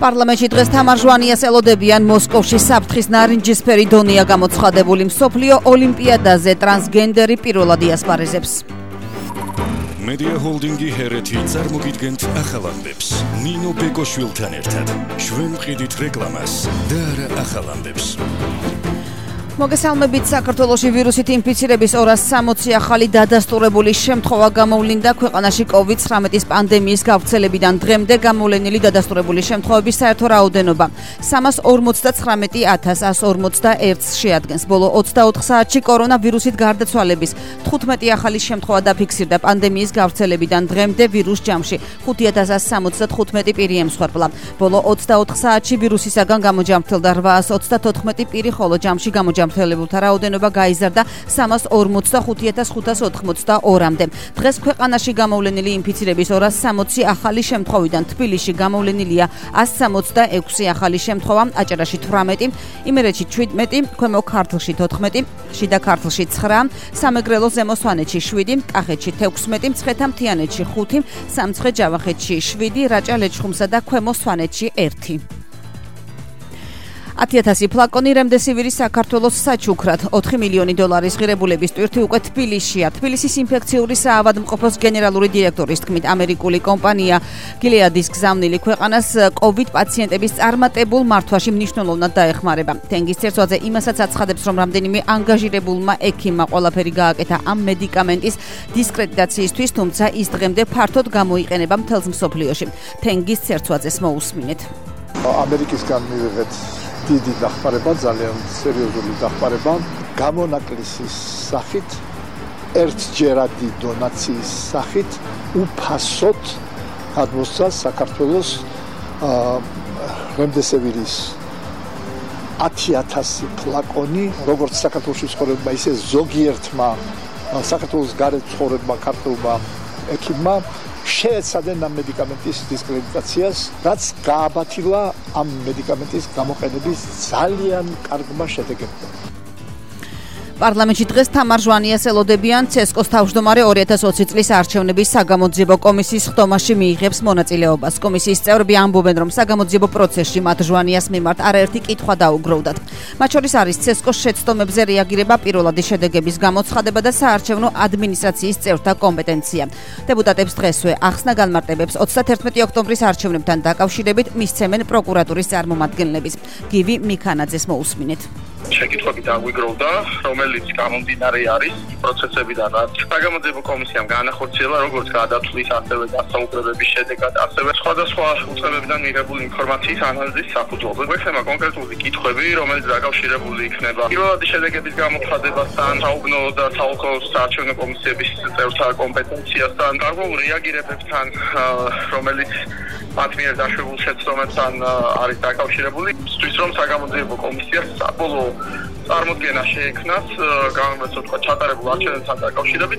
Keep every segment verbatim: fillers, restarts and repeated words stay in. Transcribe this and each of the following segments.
პარლამენტში დღეს თამარ-ჟვანიას ელოდებიან მოსკოვში საფრთხის ნარინჯისფერი დონეა გამოცხადებული მსოფლიო ოლიმპიადაზე ტრანსგენდერი პირველად იასპარეზებს. Media Holdingi ჰერეთი წარმოგიდგენთ ახალამდებს. ნინო ბეკოშვილთან ერთად. ჩვენ ვყიდით რეკლამას და არა ახალამდებს. მოგესალმებით. საქართველოში ვირუსით ინფიცირების ორას სამოცი ახალი დადასტურებული შემთხვევა გამოვლინდა ქვეყანაში კოვიდ ცხრამეტის პანდემიის გავრცელებიდან დღემდე გამოვლენილი დადასტურებული შემთხვევების საერთო რაოდენობა სამას ორმოცდაცხრამეტი ათას ასს ორმოცდაერთს შეადგენს. ბოლო ოცდაოთხ საათში კორონავირუსით გარდაცვალების თხუთმეტი ახალი შემთხვევა დაფიქსირდა პანდემიის გავრცელებიდან დღემდე ვირუს ჯამში ხუთი ათას ასს სამოცდათხუთმეტი პირი ემსხვერპლა. ბოლო ოცდაოთხ საათში ვირუსისაგან გამოჯამრთელდა რვა ათას ოცდათოთხმეტი პირი, ხოლო ჯამში გამოჯამრთელდა მრთელებულთა რაოდენობა გაიზარდა სამას ორმოცდახუთი ათას ხუთას ოთხმოცდაორმამდე. დღეს ქვეყანაში გამოვლენილი ინფიცირების ორას სამოცი ახალი შემთხვევიდან თბილისში გამოვლენილია ასს სამოცდაექვსი ახალი შემთხვევა, აჭარაში თვრამეტი, იმერეთში შვიდმეტი, ქვემო ქართლში თოთხმეტი, შიდა ქართლში ცხრა, სამეგრელო ზემო სვანეთში შვიდი, კახეთში თექვსმეტი, მცხეთა-მთიანეთში ხუთი, სამცხე-ჯავახეთში შვიდი, რაჭა-ლეჩხუმსა და ქვემო სვანეთში ერთი. ათი ათასი ფლაკონი რემდესივირის საქართველოს საჩუქრად ოთხი მილიონი დოლარის ღირებულების ტვირთი უკვე თბილისშია. თბილისის ინფექციური საავადმყოფოს გენერალური დირექტორის თქმით, ამერიკული კომპანია გილეადის გზავნილი ქვეყანას კოვიდ პაციენტების წარმატებულ მართვაში მნიშვნელოვნად დაეხმარება. თენგის ცერცვაძე იმასაც აცხადებს, რომ რამდენიმე ანგაჟირებულმა ექიმმა ყველაფერი გააკეთა ამ მედიკამენტის დისკრედიტაციისთვის, თუმცა ის დღემდე ფართოდ გამოიყენება მთელს მსოფლიოში. თენგის ცერცვაძეს მოусმინეთ. ამერიკისგან მივიღეთ დიდი დახმარება, ძალიან სერიოზული დახმარება, გამონაკლისის სახით, ერთჯერადი დონაციის სახით, უფასოდ გადმოსცა საქართველოს რემდესივირის ათი ათასი ფლაკონი, როგორც საქართველოში ცხოვრებმა, ისე ზოგიერთმა საქართველოს გარეთ ცხოვრებმა ქართველმა ექიმმა შეეცადნენ ამ მედიკამენტის დისკრედიტაციას, რაც გააბათილა ამ მედიკამენტის გამოყენების ძალიან კარგმა შედეგებმა. პარლამენტში დღეს თამარ-ჟვანიას ელოდებიან ცესკოს თავმჯდომარე ორი ათას ოცი წლის არჩევნების საგამოძიებო კომისიის ხდომაში მიიღებს მონაწილეობას. კომისიის წევრები ამბობენ, რომ საგამოძიებო პროცესში მათ ჟვანიას მიმართ არაერთი კითხვა დაუგროვდათ. მათ შორის არის ცესკოს შეცდომებზე რეაგირება, პირველადი შედეგების გამოცხადება და საარჩევნო ადმინისტრაციის წევრთა კომპეტენცია. დეპუტატებს დღესვე ახსნა განმარტებებს ოცდათერთმეტი ოქტომბრის არჩევნებთან დაკავშირებით მისცემენ პროკურატურის წარმომადგენლების. გივი მიქანაძეს მოусმინეთ. შეკითხვები დაგვიგროვდა, რომელიც გამომდინარე არის პროცესებიდან, რაც საგამოძიებო კომისიამ განახორციელა, როგორც გადათვლის, ასევე დასაუბრებების შედეგად, ასევე სხვადასხვა უწყებებიდან მიღებული ინფორმაციის ანალიზის საფუძველზე. გვექნება კონკრეტული კითხვები, რომელიც დაკავშირებული იქნება პირველადი შედეგების გამოცხადებასთან, საუბნო და საოლქო საარჩევნო კომისიების წევრთა კომპეტენციასთან, გარკვეულ რეაგირებებთან, რომელიც მათ მიერ დაშვებულ შეცდომებთან არის დაკავშირებული, იმისთვის რომ საგამოძიებო კომისიას საბოლოო წარმოდგენა შეექმნას გამომწვევ თქვა ჩატარებულ არჩევნებთან დაკავშირებით.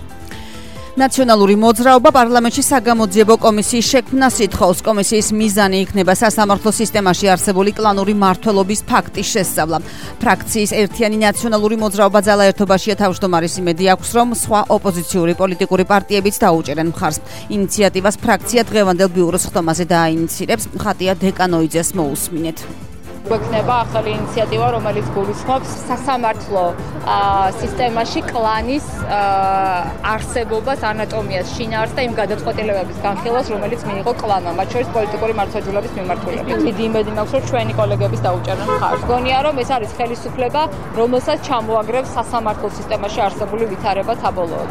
ნაციონალური მოძრაობა პარლამენტში საგამოძიებო კომისიის შექმნას ითხოვს. კომისიის მიზანი იქნება სასამართლო სისტემაში არსებული კლანური მმართველობის ფაქტის შესწავლა. ფრაქციის ერთიანი ნაციონალური მოძრაობა ძალა ერთობაშია თავმჯდომარის იმედი აქვს, რომ სხვა ოპოზიციური პოლიტიკური პარტიებიც დაუჭერენ მხარს. ინიციატივას ფრაქცია დღევანდელ ბიუროს ხდომაზე დააინიცირებს. ხატია დეკანოიძეს მოусმინეთ. გვექნება ახალი ინიციატივა, რომელიც გულისხმობს სასამართლო სისტემაში კლანის არსებობას, ანატომიას, შინაარსს და იმ გადაწყვეტილებების განხილვას, რომელიც მიიღო კლანმა, მათ შორის პოლიტიკური მართლმსაჯულების მიმართულებით. დიდი იმედი მაქვს, რომ ჩვენი კოლეგების დაუჭერენ მხარს. გონია, რომ ეს არის ხელისუფლება, რომელსაც ჩამოაგრებს სასამართლო სისტემაში არსებული ვითარება საბოლოოდ.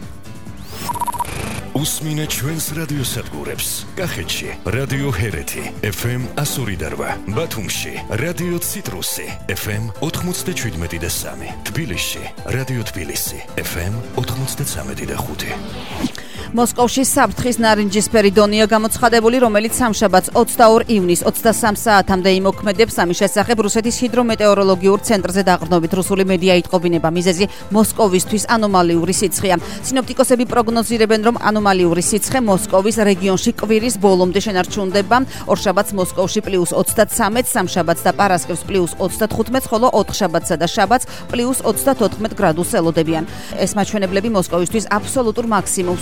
უსმინეთ ჩვენს რადიოსადგურებს. კახეთში რადიო ჰერეთი ეფ ემ εκατო ორი და რვა, ბათუმში რადიო ციტრუსი ეფ ემ ოთხმოცდაშვიდმეტი და სამი, თბილისში რადიო თბილისი ეფ ემ ოთხმოცდაცამეტი და ხუთი. მოსკოვში საფრთხის ნარინჯისფერი დონეა გამოცხადებული, რომელიც სამშაბათს ოცდაორ ივნისს ოცდასამ საათამდე იმოქმედებს. ამის შესახებ რუსეთის ჰიდრომეტეოროლოგიურ ცენტრზე დაყრდნობით რუსული მედია იტყობინება. მიზეზი მოსკოვისთვის ანომალიური სიცხეა. სინოპტიკოსები პროგნოზირებენ, რომ ანომალიური სიცხე მოსკოვის რეგიონში კვირის ბოლომდე შენარჩუნდება. ორშაბათს მოსკოვში პლუს ოცდათსამეტ, სამშაბათს და პარასკევს პლუს ოცდათხუთმეტ, ხოლო ოთხშაბათსა და შაბათს პლუს ოცდათოთხმეტ გრადუსს ელოდებიან. ეს მაჩვენებლები მოსკოვისთვის აბსოლუტურ მაქსიმუმს უახლოვდება.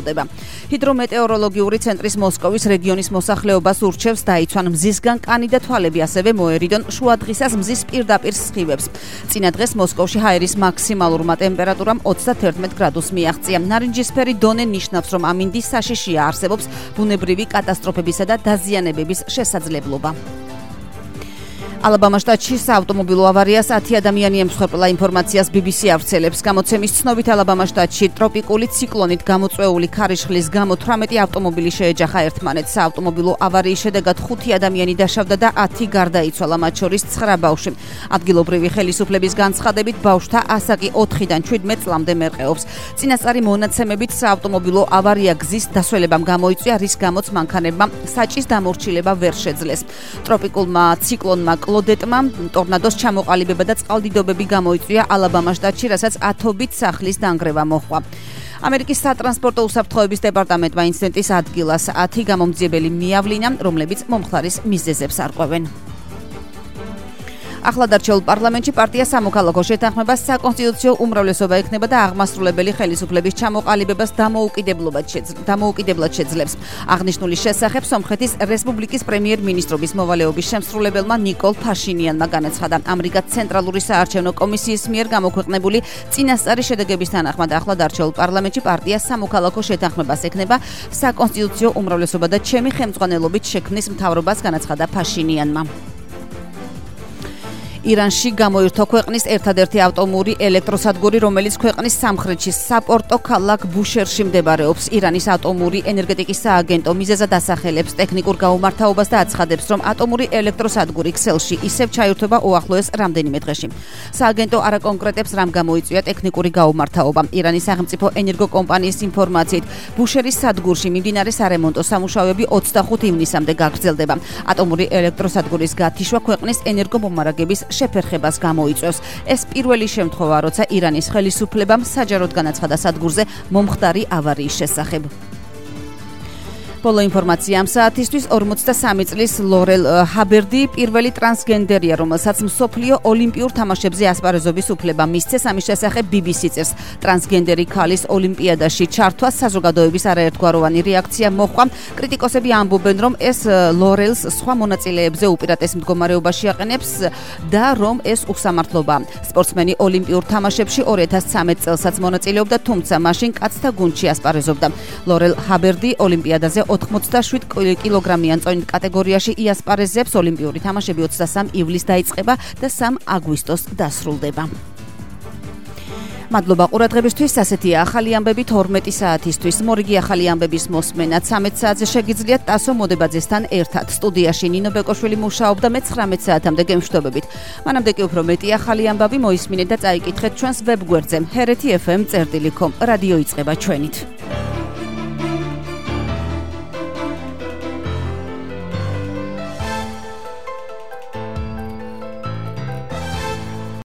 დასრულდება. ჰიდრომეტეოროლოგიური ცენტრის მოსკოვის რეგიონის მოსახლეობას ურჩევს დაიცვან მზისგან კანი და თვალები, ასევე მოერიდონ შუადღისას მზის პირდაპირ სხივებს. წინა დღეს მოსკოვში ჰაერის მაქსიმალურმა ტემპერატურამ ოცდათერთმეტ გრადუსს მიაღწია. ნარინჯისფერი დონე ნიშნავს, რომ ამინდის საშიშია არსებობს ბუნებრივი კატასტროფებისა და დაზიანებების შესაძლებლობა. ალაბამას შტატში საავტომობილო ავარიას ათი ადამიანი ემსხვერპლა, ინფორმაციას ბი ბი სი ავრცელებს. გამოცემის ცნობით ალაბამას შტატში ტროპიკული ციკლონით გამოწვეული ქარიშხლის გამო თვრამეტი ავტომობილი შეეჯახა ერთმანეთს. საავტომობილო ავარიის შედეგად ხუთი ადამიანი დაშავდა და ათი გარდაიცვალა, მათ შორის ცხრა ბავშვი. ადგილობრივი ხელისუფლების განცხადებით ბავშვთა ასაკი ოთხიდან შვიდმეტ წლამდე მერყეობს. წინასწარი მონაცემებით საავტომობილო ავარია გზის დასველებამ გამოიწვია, რის გამოც მანქანებმა საჭის დამორჩილება ვერ შეძლეს. ტროპიკულმა ციკლონმა კლოდეტმა ტორნადოს ჩამოყალიბება და წყალდიდობები გამოიწვია ალაბამას შტატში, რასაც ათობით სახლის დანგრევა მოჰყვა. ამერიკის სატრანსპორტო უსაფრთხოების დეპარტამენტმა ინციდენტის ადგილას ათი გამომძიებელი მიავლინა, რომლებიც მომხდარის მიზეზებს არკვევენ. ახლადარჩეულ პარლამენტში პარტია სამოქალაქო შეთანხმებას საკონსტიტუციო უმრავლესობა ექნება და აღმასრულებელი ხელისუფლების ჩამოყალიბებას დამოუკიდებლად შეძლებს. აღნიშნული შესახებ სომხეთის რესპუბლიკის პრემიერ-მინისტრობის მოვალეობის შემსრულებელმა ნიკოლ ფაშინიანმა განაცხადა. ამრიგად ცენტრალური საარჩევნო კომისიის მიერ გამოქვეყნებული წინასწარი შედეგების თანახმად ახლადარჩეულ პარლამენტში პარტია სამოქალაქო შეთანხმებას ექნება საკონსტიტუციო უმრავლესობა და ჩემი ხელმძღვანელობით შექმნის მთავრობას, განაცხადა ფაშინიანმა. ირანში გამოირთო ქვეყნის ერთადერთი ავტომური ელექტროსადგური, რომელიც ქვეყნის სამხრეთში საპორტო ქალაქ ბუშერში მდებარეობს. ირანის ატომური ენერგეტიკის სააგენტო მიზეზად ასახელებს ტექნიკურ გაუმართავობას და აცხადებს, რომ ატომური ელექტროსადგური ქსელში ისევ ჩაირთვება უახლოეს რამდენიმე დღეში. სააგენტო არ აკონკრეტებს, რამ გამოიწვია ტექნიკური გაუმართავობა. ირანის სახელმწიფო ენერგოკომპანიის ინფორმაციით, ბუშერის სადგურში მიმდინარე სარემონტო სამუშაოები ოცდახუთ ივნისამდე გაგრძელდება. ატომური ელექტროსადგურის გათიშვა ქვეყნის ენერგომომარაგების შეფერხებას გამოიწვევს. ეს პირველი შემთხვევა, როცა ირანის ხელისუფლებამ საჯაროდ განაცხადა სადგურზე მომხდარი ავარიის შესახებ. ბოლო ინფორმაცია ამ საათისთვის. ორმოცდასამი წლის ლორელ ჰაბერდი პირველი ტრანსგენდერია, რომელსაც მსოფლიო ოლიმპიურ თამაშებზე ასპარეზობის უფლება მისცეს. ამის შესახებ ბი ბი სი წერს. ტრანსგენდერი ქალის ოლიმპიადაში ჩართვა საზოგადოების არაერთგვაროვანი რეაქცია მოჰყვა. კრიტიკოსები ამბობენ, რომ ეს ლორელს სხვა მონაწილეებზე უპირატეს მდგომარეობაში აყენებს და რომ ეს უსამართლობაა. სპორტსმენი ოლიმპიურ თამაშებში ორი ათას ცხრამეტ წელსაც მონაწილეობდა, თუმცა მაშინ კაცთა გუნდში ასპარეზობდა. ლორელ ჰაბერდი ოლიმპიადაზე ოთხმოცდაშვიდ კილოგრამიან წონით კატეგორიაში იასპარეზებს. ოლიმპიური თამაშები ოცდასამი ივლისს დაიწყება და სამი აგვისტოს დასრულდება. მადლობა ყურადღებისთვის. ასეთია ახალი ამბები თორმეტი საათისთვის. მორიგი ახალი ამბების მოსმენად ცამეტ საათზე შეგიძლიათ ტასო მოდებაძესთან ერთად. სტუდიაში ნინო ბეკოშვილი მუშაობდა, მე ცხრამეტ საათამდე გემშვიდობებით. მანამდე კი უფრო მეტი ახალი ამბები მოისმინეთ და წაიკითხეთ ჩვენს ვებგვერდზე ჰერეთი ეფ ემ წერტილი კომ. რადიო იწყება ჩვენით.